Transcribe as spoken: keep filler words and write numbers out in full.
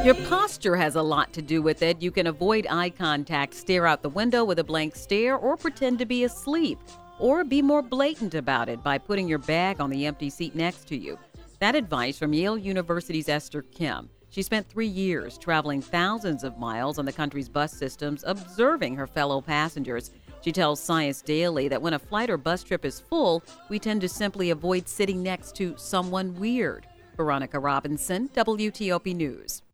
Your posture has a lot to do with it. You can avoid eye contact, stare out the window with a blank stare, or pretend to be asleep. Or be more blatant about it by putting your bag on the empty seat next to you. That advice from Yale University's Esther Kim. She spent three years traveling thousands of miles on the country's bus systems, observing her fellow passengers. She tells Science Daily that when a flight or bus trip is full, we tend to simply avoid sitting next to someone weird. Veronica Robinson, W T O P News.